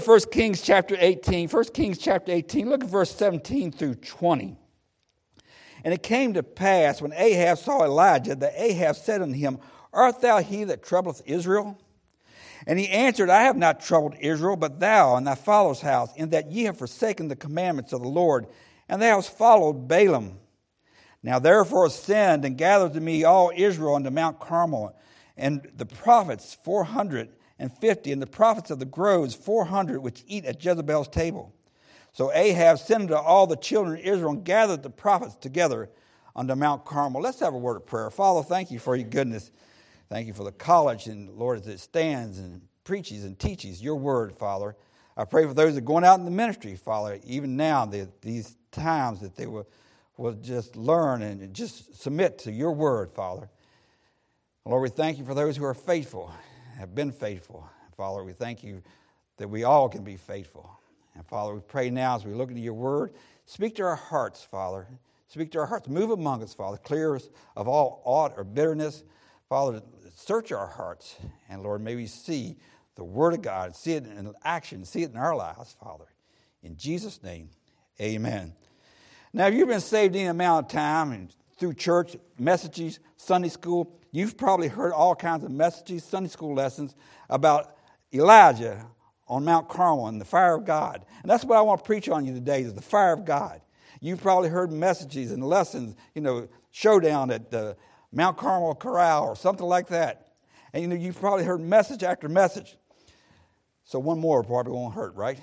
First Kings chapter 18, look at verse 17 through 20. And it came to pass, when Ahab saw Elijah, that Ahab said unto him, Art thou he that troubleth Israel? And he answered, I have not troubled Israel, but thou and thy father's house, in that ye have forsaken the commandments of the Lord, and thou hast followed Balaam. Now therefore ascend and gather to me all Israel unto Mount Carmel, and the prophets 450, and the prophets of the groves 400, which eat at Jezebel's table. So Ahab sent unto all the children of Israel and gathered the prophets together unto Mount Carmel. Let's have a word of prayer. Father, thank you for your goodness. Thank you for the college, and Lord, as it stands and preaches and teaches your word, Father. I pray for those that are going out in the ministry, Father, even now, these times that they will just learn and just submit to your word, Father. Lord, we thank you for those who are faithful, have been faithful. Father, we thank you that we all can be faithful. And Father, we pray now as we look into your word, speak to our hearts, Father. Speak to our hearts. Move among us, Father. Clear us of all aught or bitterness. Father, search our hearts. And Lord, may we see the word of God, see it in action, see it in our lives, Father. In Jesus' name, amen. Now, if you've been saved any amount of time and through church, messages, Sunday school, you've probably heard all kinds of messages, Sunday school lessons about Elijah on Mount Carmel and the fire of God. And that's what I want to preach on you today, is the fire of God. You've probably heard messages and lessons, showdown at the Mount Carmel Corral or something like that. And you've probably heard message after message. So one more probably won't hurt, right?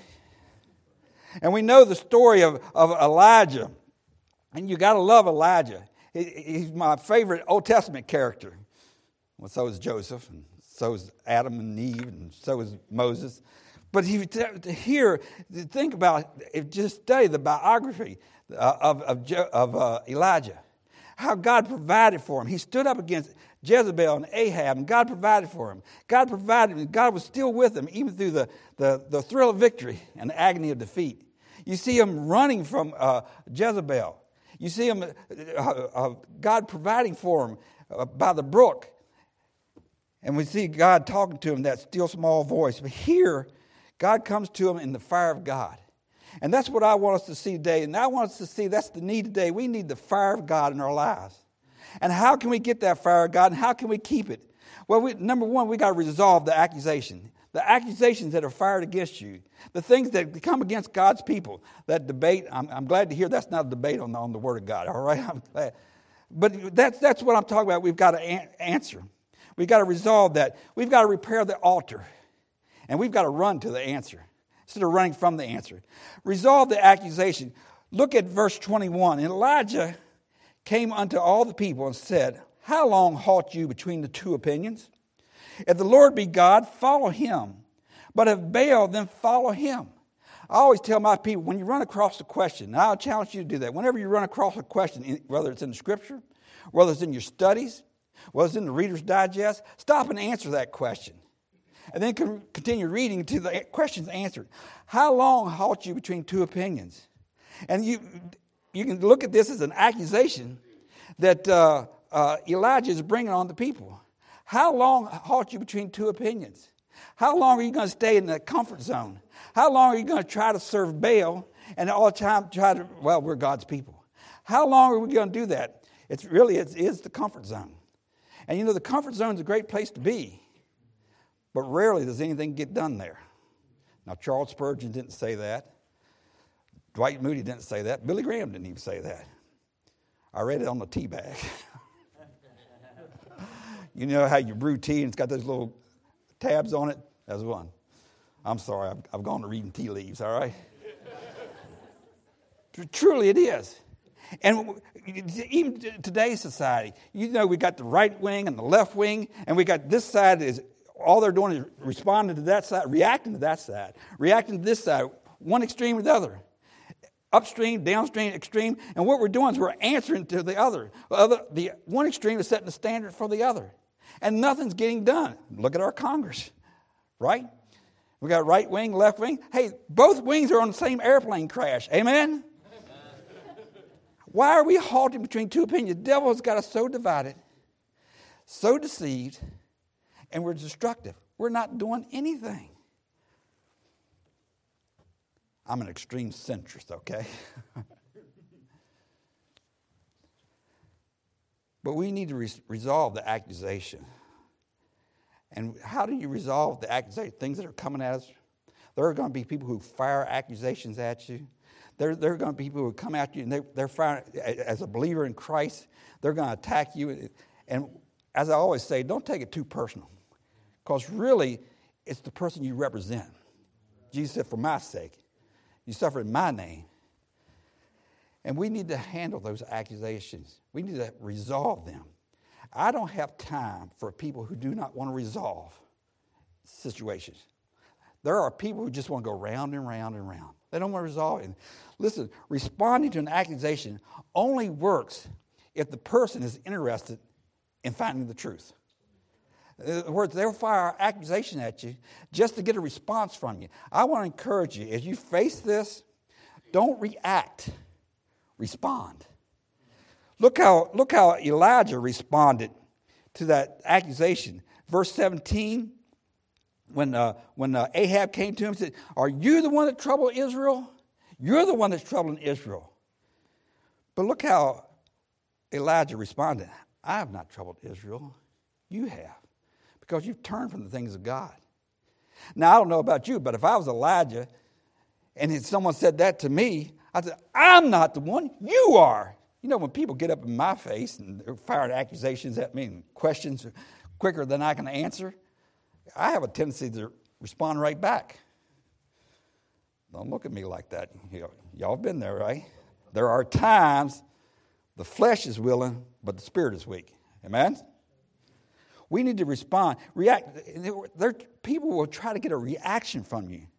And we know the story of Elijah. And you got to love Elijah. He's my favorite Old Testament character. Well, so is Joseph, and so is Adam and Eve, and so is Moses. But think about it, just study the biography of Elijah. How God provided for him. He stood up against Jezebel and Ahab, and God provided for him. God provided, and God was still with him, even through the thrill of victory and the agony of defeat. You see him running from Jezebel. You see him, God providing for him by the brook. And we see God talking to him, that still small voice. But here, God comes to him in the fire of God. And that's what I want us to see today. And I want us to see that's the need today. We need the fire of God in our lives. And how can we get that fire of God, and how can we keep it? Well, number one, we got to resolve the accusation. The accusations that are fired against you. The things that come against God's people. That debate, I'm glad to hear that's not a debate on the Word of God. All right? I'm glad. But that's what I'm talking about. We've got to answer. We've got to resolve that. We've got to repair the altar. And we've got to run to the answer instead of running from the answer. Resolve the accusation. Look at verse 21. And Elijah came unto all the people and said, How long halt you between the two opinions? If the Lord be God, follow him. But if Baal, then follow him. I always tell my people, when you run across a question, and I'll challenge you to do that, whenever you run across a question, whether it's in the Scripture, whether it's in your studies, whether it's in the Reader's Digest, stop and answer that question. And then continue reading until the question's answered. How long halt you between two opinions? And you can look at this as an accusation that Elijah is bringing on the people. How long halt you between two opinions? How long are you going to stay in the comfort zone? How long are you going to try to serve Baal and all the time we're God's people? How long are we going to do that? It's the comfort zone. And the comfort zone is a great place to be. But rarely does anything get done there. Now, Charles Spurgeon didn't say that. Dwight Moody didn't say that. Billy Graham didn't even say that. I read it on the tea bag. You know how you brew tea and it's got those little tabs on it? That's one. I'm sorry, I've gone to reading tea leaves, all right? Truly it is. And even today's society, we got the right wing and the left wing, and we got this side is all they're doing is responding to that side, reacting to that side, reacting to this side, one extreme or the other. Upstream, downstream, extreme. And what we're doing is we're answering to the other. The one extreme is setting the standard for the other. And nothing's getting done. Look at our Congress, right? We got right wing, left wing. Hey, both wings are on the same airplane crash. Amen? Why are we halting between two opinions? The devil has got us so divided, so deceived, and we're destructive. We're not doing anything. I'm an extreme centrist, okay? But we need to resolve the accusation. And how do you resolve the accusation? Things that are coming at us. There are going to be people who fire accusations at you. There are going to be people who come at you and they're firing, as a believer in Christ, they're going to attack you. And as I always say, don't take it too personal. Because really, it's the person you represent. Jesus said, for my sake, you suffer in my name. And we need to handle those accusations. We need to resolve them. I don't have time for people who do not want to resolve situations. There are people who just want to go round and round and round. They don't want to resolve it. Listen, responding to an accusation only works if the person is interested in finding the truth. In other words, they'll fire an accusation at you just to get a response from you. I want to encourage you, as you face this, don't react. Respond. Look how Elijah responded to that accusation. Verse 17, when Ahab came to him and said, are you the one that troubled Israel? You're the one that's troubling Israel. But look how Elijah responded. I have not troubled Israel. You have. Because you've turned from the things of God. Now, I don't know about you, but if I was Elijah and someone said that to me, I'd say, I'm not the one. You are. You know, when people get up in my face and they're firing accusations at me and questions quicker than I can answer, I have a tendency to respond right back. Don't look at me like that. Y'all have been there, right? There are times the flesh is willing, but the spirit is weak. Amen? We need to respond. React. People will try to get a reaction from you.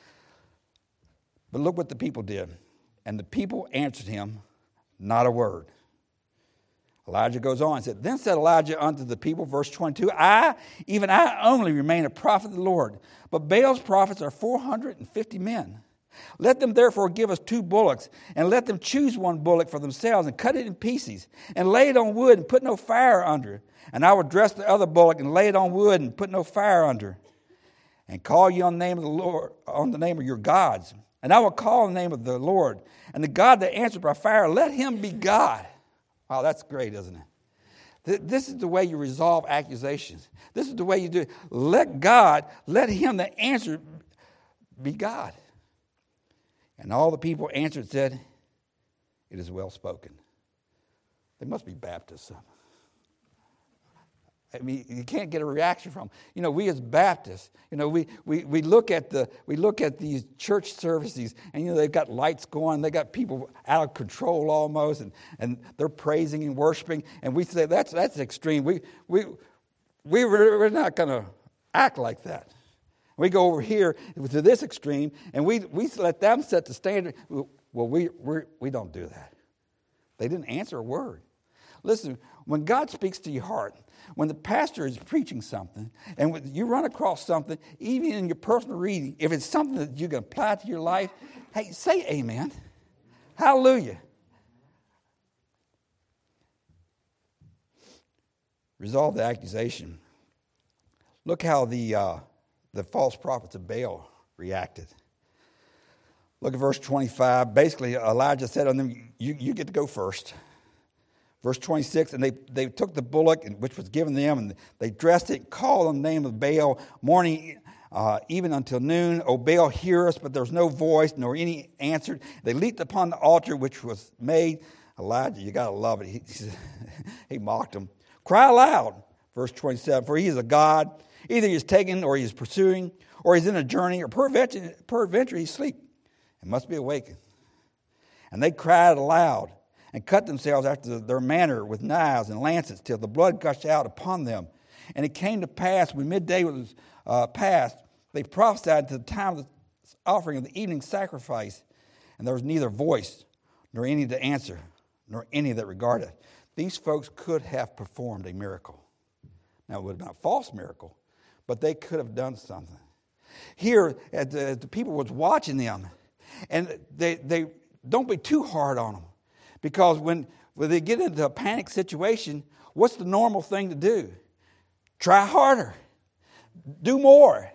But look what the people did. And the people answered him, not a word. Elijah goes on and said, then said Elijah unto the people, verse 22, even I only remain a prophet of the Lord, but Baal's prophets are 450 men. Let them therefore give us 2 bullocks, and let them choose 1 bullock for themselves, and cut it in pieces, and lay it on wood, and put no fire under it. And I will dress the other bullock, and lay it on wood, and put no fire under. And call you on the name of the Lord, on the name of your gods. And I will call on the name of the Lord. And the God that answered by fire, let him be God. Wow, that's great, isn't it? This is the way you resolve accusations. This is the way you do it. Let him that answered be God. And all the people answered and said, it is well spoken. They must be Baptists. I mean, you can't get a reaction from them. You know, we as Baptists, you know, we look at these church services, and you know they've got lights going, they got people out of control almost, and they're praising and worshiping, and we say that's extreme. We're not going to act like that. We go over here to this extreme, and we let them set the standard. Well, we don't do that. They didn't answer a word. Listen, when God speaks to your heart, when the pastor is preaching something, and when you run across something, even in your personal reading, if it's something that you can apply to your life, hey, say amen. Hallelujah. Resolve the accusation. Look how the false prophets of Baal reacted. Look at verse 25. Basically, Elijah said on them, you get to go first. Verse 26, and they took the bullock, which was given them, and they dressed it, called on the name of Baal, morning even until noon. O Baal, hear us, but there was no voice, nor any answered. They leaped upon the altar which was made. Elijah, you got to love it. He mocked them. Cry aloud, verse 27, for he is a God. Either he is taken, or he is pursuing, or he's in a journey, or peradventure he sleep, and must be awakened. And they cried aloud, and cut themselves after their manner with knives and lances, till the blood gushed out upon them. And it came to pass, when midday was past, they prophesied to the time of the offering of the evening sacrifice, and there was neither voice, nor any to answer, nor any that regarded. These folks could have performed a miracle. Now, it would have been a false miracle, but they could have done something. Here, the people was watching them, and they don't be too hard on them. Because when they get into a panic situation, what's the normal thing to do? Try harder. Do more.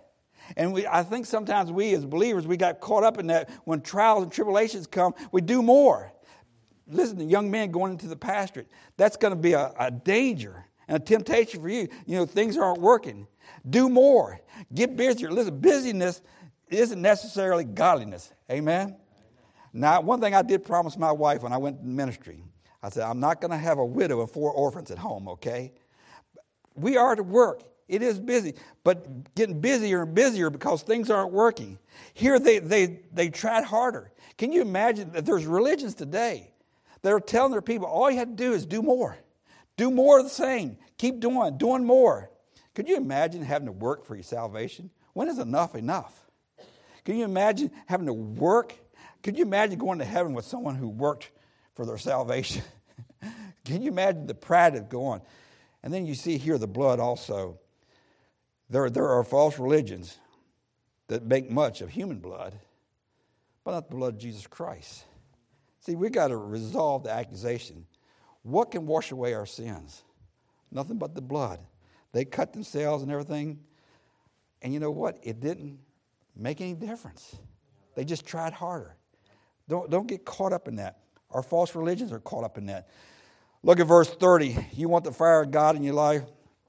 And I think sometimes we as believers, we got caught up in that. When trials and tribulations come, we do more. Listen to young men going into the pastorate. That's going to be a danger and a temptation for you. You know, things aren't working. Do more. Get busier. Listen, busyness isn't necessarily godliness. Amen? Now, one thing I did promise my wife when I went to ministry, I said, I'm not going to have a widow and 4 orphans at home, okay? We are to work. It is busy, but getting busier and busier because things aren't working. Here they tried harder. Can you imagine that there's religions today that are telling their people, all you have to do is do more. Do more of the same. Keep doing more. Could you imagine having to work for your salvation? When is enough enough? Can you imagine having to work? Could you imagine going to heaven with someone who worked for their salvation? Can you imagine the pride of going? And then you see here the blood also. There are false religions that make much of human blood, but not the blood of Jesus Christ. See, we got to resolve the accusation. What can wash away our sins? Nothing but the blood. They cut themselves and everything. And you know what? It didn't make any difference. They just tried harder. Don't get caught up in that. Our false religions are caught up in that. Look at verse 30. You want the fire of God in your life?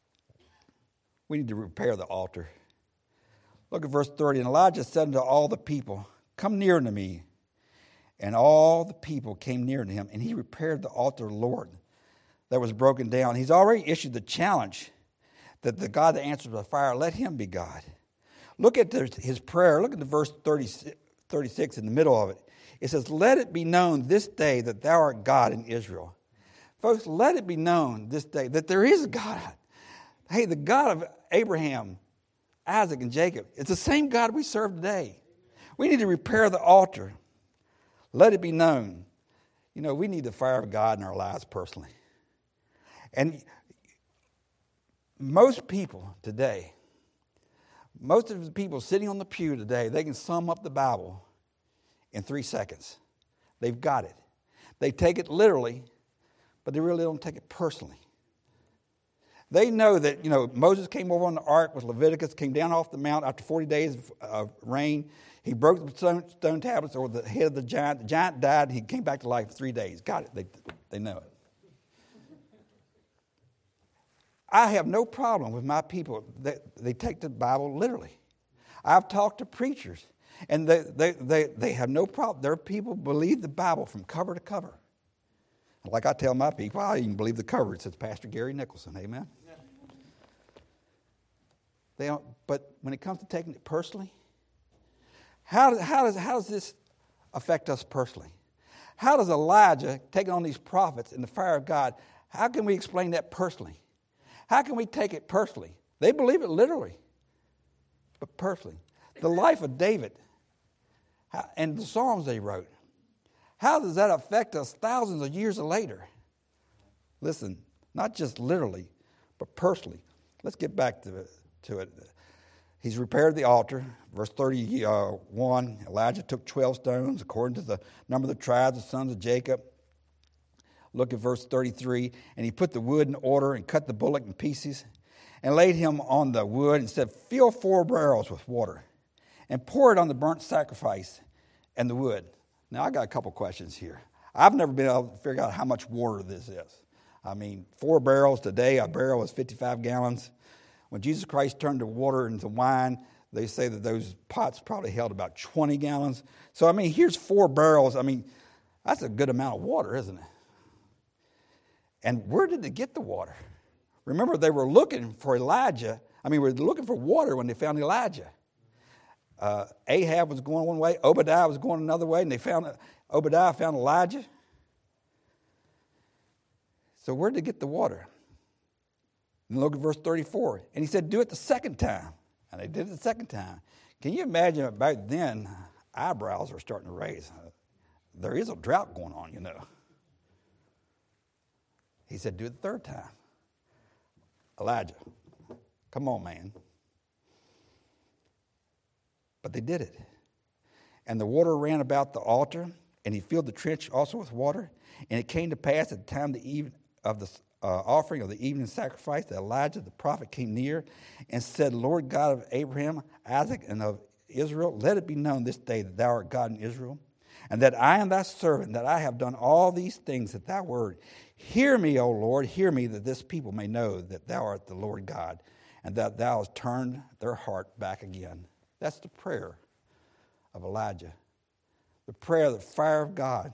We need to repair the altar. Look at verse 30. And Elijah said unto all the people, come near unto me. And all the people came near to him, and he repaired the altar of the Lord that was broken down. He's already issued the challenge that the God that answers by fire, let him be God. Look at his prayer. Look at the verse 36 in the middle of it. It says, let it be known this day that thou art God in Israel. Folks, let it be known this day that there is a God. Hey, the God of Abraham, Isaac, and Jacob, it's the same God we serve today. We need to repair the altar. Let it be known. You know, we need the fire of God in our lives personally. And most people today, most of the people sitting on the pew today, they can sum up the Bible in 3 seconds. They've got it. They take it literally, but they really don't take it personally. They know that, you know, Moses came over on the ark with Leviticus, came down off the mount after 40 days of rain. He broke the stone tablets over the head of the giant. The giant died, and he came back to life in 3 days. Got it. They know it. I have no problem with my people that they take the Bible literally. I've talked to preachers, and they have no problem. Their people believe the Bible from cover to cover. Like I tell my people, I even believe the cover. It says Pastor Gary Nicholson. Amen. Yeah. They don't. But when it comes to taking it personally, how does this affect us personally? How does Elijah taking on these prophets in the fire of God? How can we explain that personally? How can we take it personally? They believe it literally, but personally, the life of David and the Psalms they wrote. How does that affect us thousands of years later? Listen, not just literally, but personally. Let's get back to it. He's repaired the altar. Verse 31, Elijah took 12 stones according to the number of the tribes of the sons of Jacob. Look at verse 33. And he put the wood in order and cut the bullock in pieces and laid him on the wood and said, fill 4 barrels with water and pour it on the burnt sacrifice and the wood. Now, I got a couple questions here. I've never been able to figure out how much water this is. I mean, 4 barrels today, a barrel is 55 gallons. When Jesus Christ turned the water into wine, they say that those pots probably held about 20 gallons. So, I mean, here's 4 barrels. I mean, that's a good amount of water, isn't it? And where did they get the water? Remember, they were looking for Elijah. I mean, they were looking for water when they found Elijah. Ahab was going one way, Obadiah was going another way, and Obadiah found Elijah. So where did they get the water? And look at verse 34. And he said, do it the second time. And they did it the second time. Can you imagine back then, eyebrows are starting to raise. There is a drought going on, you know. He said, do it the third time. Elijah, come on, man. But they did it. And the water ran about the altar, and he filled the trench also with water. And it came to pass at the time offering of the evening sacrifice that Elijah the prophet came near and said, Lord God of Abraham, Isaac, and of Israel, let it be known this day that thou art God in Israel, and that I am thy servant, that I have done all these things at thy word. Hear me, O Lord, hear me, that this people may know that thou art the Lord God, and that thou hast turned their heart back again. That's the prayer of Elijah. The prayer of the fire of God.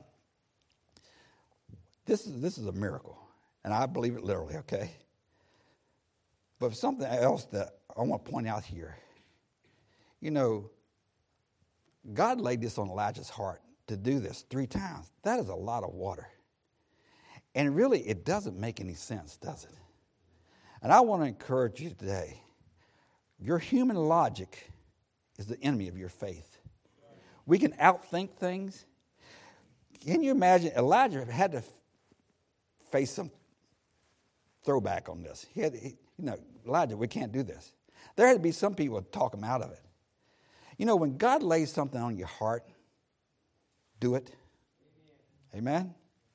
This is a miracle. And I believe it literally, okay? But something else that I want to point out here. You know, God laid this on Elijah's heart to do this 3 times. That is a lot of water. And really, it doesn't make any sense, does it? And I want to encourage you today. Your human logic is the enemy of your faith. We can outthink things. Can you imagine? Elijah had to face some throwback on this. Elijah, we can't do this. There had to be some people to talk him out of it. You know, when God lays something on your heart, do it. Amen?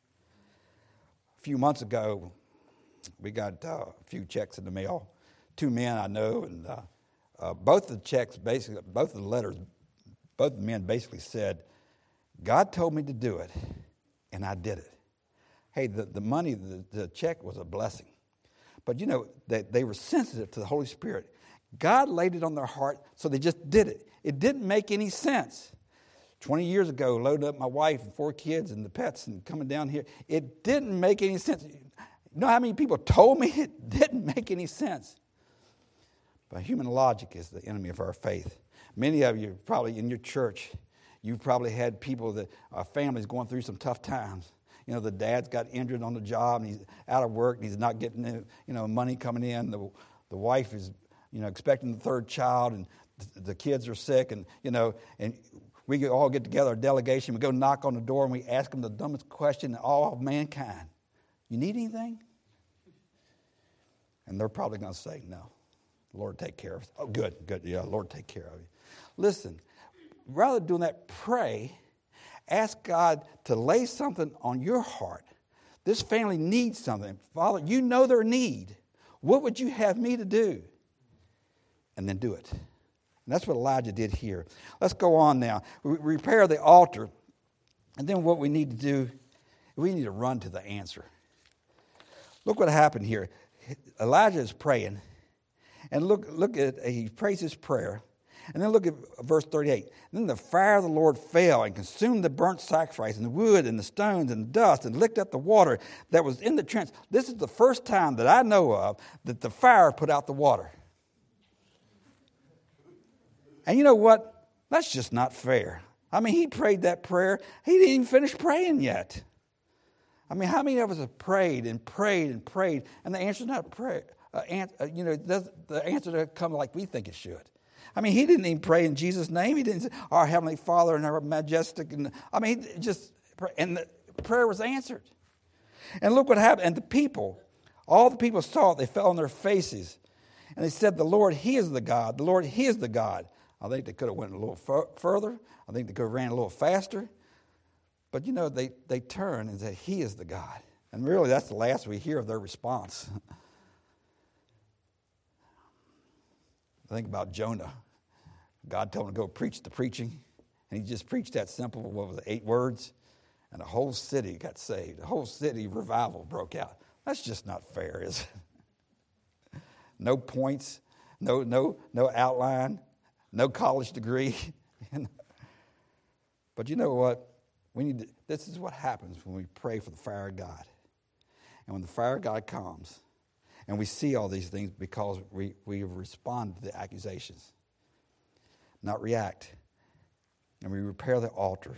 A few months ago, we got a few checks in the mail. 2 men I know, and both of the checks, basically, both of the letters, both of the men basically said, God told me to do it, and I did it. Hey, the money, the check was a blessing. But, you know, they were sensitive to the Holy Spirit. God laid it on their heart, so they just did it. It didn't make any sense. 20 years ago, loaded up my wife and 4 kids and the pets and coming down here. It didn't make any sense. You know how many people told me it didn't make any sense? But human logic is the enemy of our faith. Many of you probably in your church, you've probably had people that our families going through some tough times. You know, the dad's got injured on the job and he's out of work and he's not getting, money coming in. The wife is, expecting the 3rd child and the kids are sick and we all get together, a delegation, we go knock on the door and we ask them the dumbest question in all of mankind. You need anything? And they're probably going to say, no. Lord, take care of us. Oh, good. Yeah, Lord, take care of you. Listen, rather than doing that, pray. Ask God to lay something on your heart. This family needs something. Father, you know their need. What would you have me to do? And then do it. And that's what Elijah did here. Let's go on now. We repair the altar. And then what we need to do, we need to run to the answer. Look what happened here. Elijah is praying. And look at, he prays his prayer. And then look at verse 38. Then the fire of the Lord fell and consumed the burnt sacrifice and the wood and the stones and the dust and licked up the water that was in the trench. This is the first time that I know of that the fire put out the water. And you know what? That's just not fair. I mean, he prayed that prayer. He didn't even finish praying yet. I mean, how many of us have prayed and prayed and prayed, and the answer's not prayer? The answer doesn't come like we think it should. I mean, he didn't even pray in Jesus' name. He didn't say, our Heavenly Father and our majestic. And the prayer was answered. And look what happened. And the people, all the people saw it. They fell on their faces. And they said, the Lord, He is the God. The Lord, He is the God. I think they could have went a little further. I think they could have ran a little faster. But, they turned and said, He is the God. And really, that's the last we hear of their response. Think about Jonah. God told him to go preach the preaching. And he just preached that simple, 8 words? And the whole city got saved. The whole city revival broke out. That's just not fair, is it? No points, no outline, no college degree. But you know what? This is what happens when we pray for the fire of God. And when the fire of God comes, and we see all these things because we respond to the accusations, not react. And we repair the altar.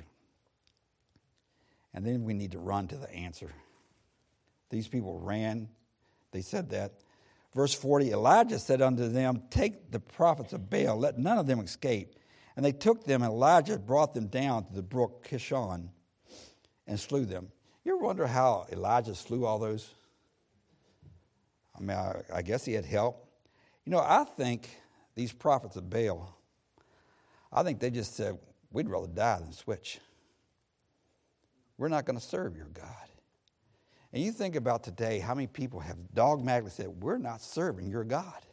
And then we need to run to the answer. These people ran. They said that. Verse 40, Elijah said unto them, take the prophets of Baal, let none of them escape. And they took them, and Elijah brought them down to the brook Kishon and slew them. You ever wonder how Elijah slew all those? I mean, I guess he had help. I think these prophets of Baal, I think they just said, we'd rather die than switch. We're not going to serve your God. And you think about today, how many people have dogmatically said, we're not serving your God.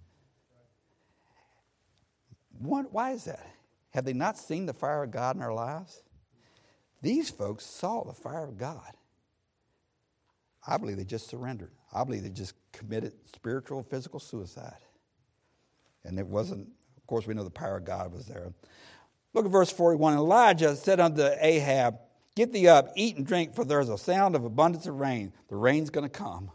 Why is that? Have they not seen the fire of God in our lives? These folks saw the fire of God. I believe they just surrendered. I believe they just committed spiritual, physical suicide. And it wasn't, of course, we know the power of God was there. Look at verse 41. Elijah said unto Ahab, get thee up, eat and drink, for there is a sound of abundance of rain. The rain's going to come.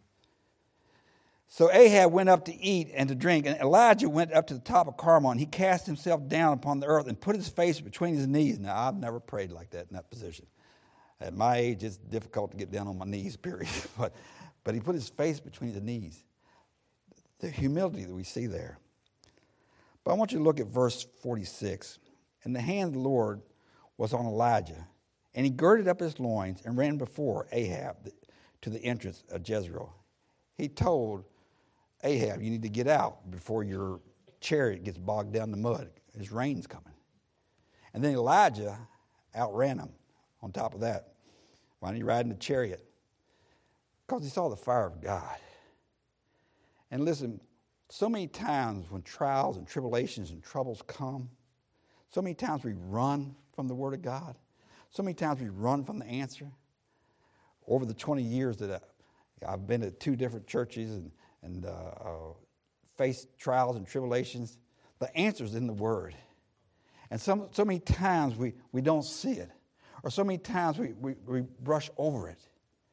So Ahab went up to eat and to drink, and Elijah went up to the top of Carmel, and he cast himself down upon the earth and put his face between his knees. Now, I've never prayed like that in that position. At my age, it's difficult to get down on my knees, period. But he put his face between his knees. The humility that we see there. But I want you to look at verse 46. And the hand of the Lord was on Elijah, and he girded up his loins and ran before Ahab to the entrance of Jezreel. He told Ahab, you need to get out before your chariot gets bogged down in the mud. His rain's coming. And then Elijah outran him on top of that. Why didn't he ride in the chariot? Because he saw the fire of God. And listen, so many times when trials and tribulations and troubles come, so many times we run from the Word of God. So many times we run from the answer. Over the 20 years that I've been at 2 different churches and faced trials and tribulations, the answer's in the Word. And so many times we don't see it. Or so many times we brush over it.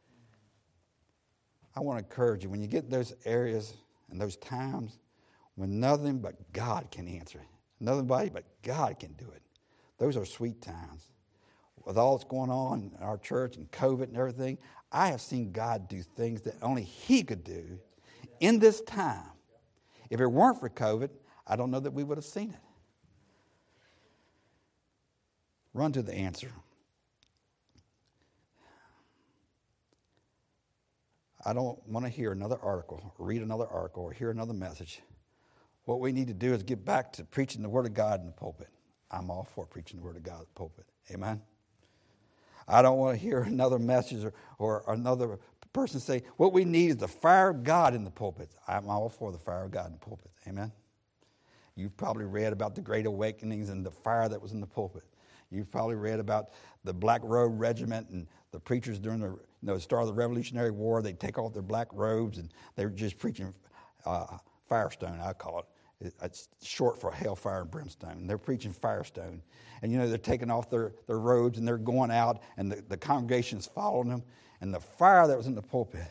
I want to encourage you, when you get those areas and those times when nothing but God can answer it, nobody but God can do it, those are sweet times. With all that's going on in our church and COVID and everything, I have seen God do things that only He could do in this time. If it weren't for COVID, I don't know that we would have seen it. Run to the answer. I don't want to hear another article, or read another article, or hear another message. What we need to do is get back to preaching the Word of God in the pulpit. I'm all for preaching the Word of God in the pulpit. Amen? I don't want to hear another message or another person say, what we need is the fire of God in the pulpit. I'm all for the fire of God in the pulpit. Amen? You've probably read about the Great Awakenings and the fire that was in the pulpit. You've probably read about the Black Robe Regiment and the preachers during the start of the Revolutionary War. They'd take off their black robes and they were just preaching Firestone, I call it. It's short for hellfire and brimstone. They're preaching Firestone. And, they're taking off their robes and they're going out and the congregation's following them. And the fire that was in the pulpit,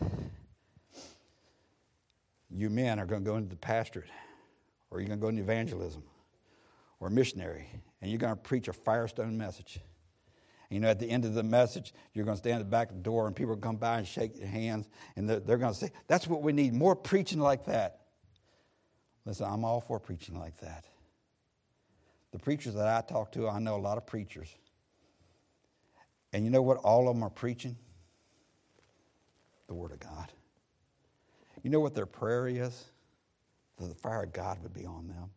you men are going to go into the pastorate, or you're going to go into evangelism or missionary, and you're going to preach a Firestone message. And, at the end of the message, you're going to stand at the back of the door and people will come by and shake your hands, and they're going to say, that's what we need, more preaching like that. Listen, I'm all for preaching like that. The preachers that I talk to, I know a lot of preachers. And you know what all of them are preaching? The Word of God. You know what their prayer is? That the fire of God would be on them.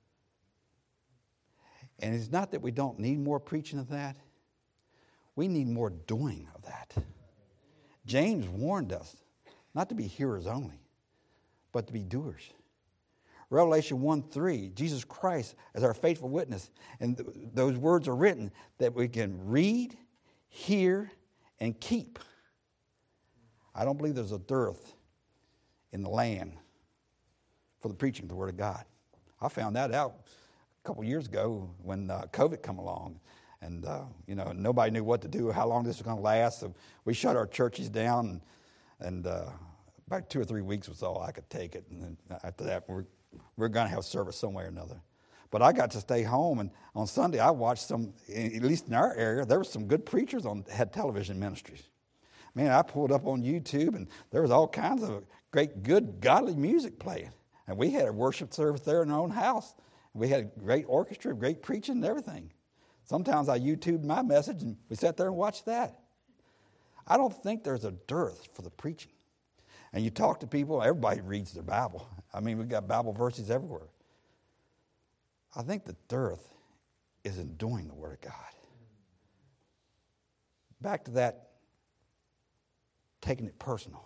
And it's not that we don't need more preaching of that. We need more doing of that. James warned us not to be hearers only, but to be doers. Revelation 1:3, Jesus Christ as our faithful witness. And those words are written that we can read, hear, and keep. I don't believe there's a dearth in the land for the preaching of the Word of God. I found that out a couple years ago when COVID come along. And, nobody knew what to do, how long this was going to last. So we shut our churches down. And about 2 or 3 weeks was all I could take it. And then after that, we're going to have service some way or another. But I got to stay home. And on Sunday, I watched at least in our area, there were some good preachers had television ministries. Man, I pulled up on YouTube, and there was all kinds of great, good, godly music playing. And we had a worship service there in our own house. We had a great orchestra, great preaching and everything. Sometimes I YouTubed my message, and we sat there and watched that. I don't think there's a dearth for the preaching. And you talk to people, everybody reads their Bible. I mean, we've got Bible verses everywhere. I think the dearth is in doing the Word of God. Back to that taking it personal.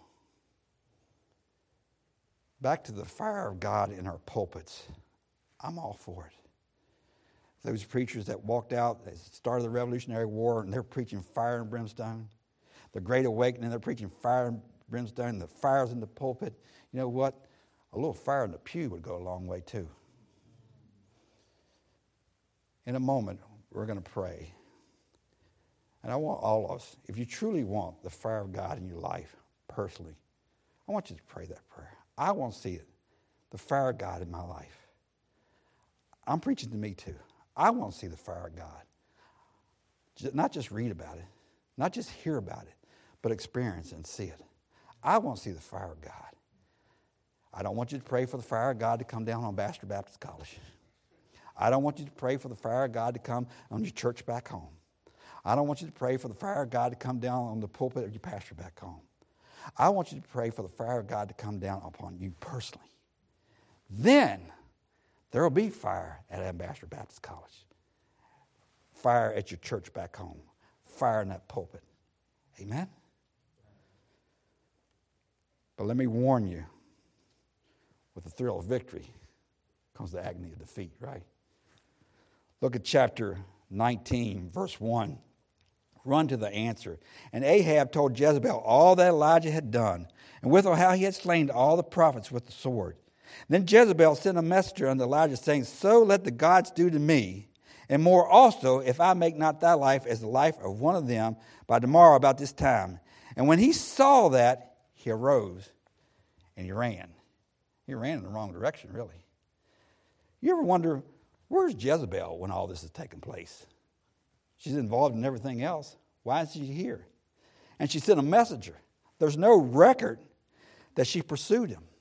Back to the fire of God in our pulpits. I'm all for it. Those preachers that walked out at the start of the Revolutionary War and they're preaching fire and brimstone. The Great Awakening, they're preaching fire and brimstone. The fire's in the pulpit. You know what? A little fire in the pew would go a long way too. In a moment, we're going to pray. And I want all of us, if you truly want the fire of God in your life personally, I want you to pray that prayer. I want to see it, the fire of God in my life. I'm preaching to me too. I want to see the fire of God. Not just read about it, not just hear about it, but experience and see it. I want to see the fire of God. I don't want you to pray for the fire of God to come down on Baxter Baptist College. I don't want you to pray for the fire of God to come on your church back home. I don't want you to pray for the fire of God to come down on the pulpit of your pastor back home. I want you to pray for the fire of God to come down upon you personally. Then there will be fire at Ambassador Baptist College. Fire at your church back home. Fire in that pulpit. Amen? But let me warn you, with the thrill of victory comes the agony of defeat, right? Look at chapter 19, verse 1. Run to the answer. And Ahab told Jezebel all that Elijah had done, and withal how he had slain all the prophets with the sword. Then Jezebel sent a messenger unto Elijah, saying, So let the gods do to me, and more also, if I make not thy life as the life of one of them by tomorrow about this time. And when he saw that, he arose and he ran. He ran in the wrong direction, really. You ever wonder, where's Jezebel when all this is taking place? She's involved in everything else. Why is she here? And she sent a messenger. There's no record that she pursued him.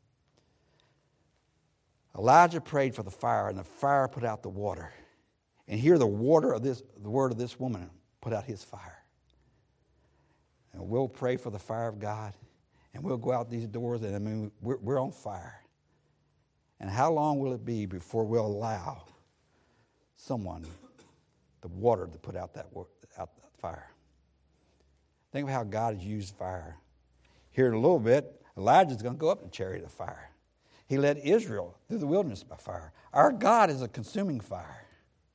Elijah prayed for the fire, and the fire put out the water. And here the word of this woman put out his fire. And we'll pray for the fire of God, and we'll go out these doors, and we're on fire. And how long will it be before we'll allow someone the water to put out that fire? Think of how God has used fire. Here in a little bit, Elijah's going to go up in a chariot of fire. He led Israel through the wilderness by fire. Our God is a consuming fire.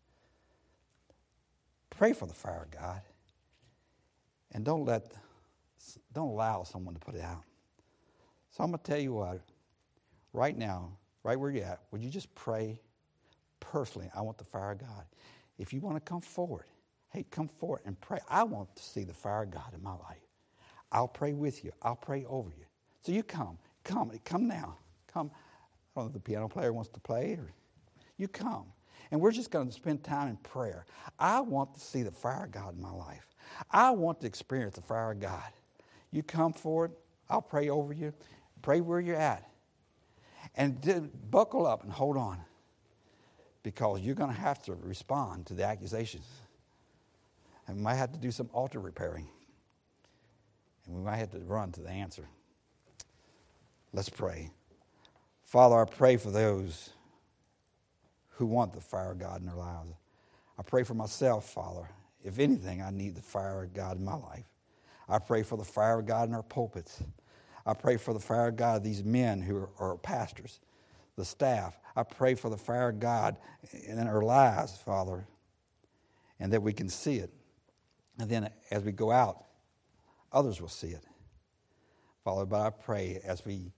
Pray for the fire of God. And don't allow someone to put it out. So I'm going to tell you what, right now, right where you're at, would you just pray personally, I want the fire of God. If you want to come forward, hey, come forward and pray. I want to see the fire of God in my life. I'll pray with you. I'll pray over you. So you come now. Come. I don't know if the piano player wants to play, or you come. And we're just going to spend time in prayer. I want to see the fire of God in my life. I want to experience the fire of God. You come forward. I'll pray over you. Pray where you're at. And buckle up and hold on. Because you're going to have to respond to the accusations. And we might have to do some altar repairing. And we might have to run to the answer. Let's pray. Father, I pray for those who want the fire of God in their lives. I pray for myself, Father. If anything, I need the fire of God in my life. I pray for the fire of God in our pulpits. I pray for the fire of God of these men who are pastors, the staff. I pray for the fire of God in our lives, Father, and that we can see it. And then as we go out, others will see it. Father, but I pray as we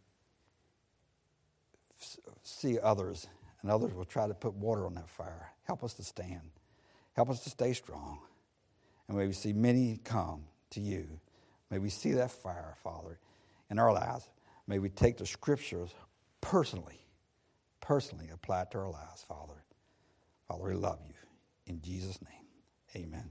see others, and others will try to put water on that fire. Help us to stand. Help us to stay strong. And may we see many come to you. May we see that fire, Father, in our lives. May we take the scriptures personally apply it to our lives, Father. Father, we love you. In Jesus' name, amen.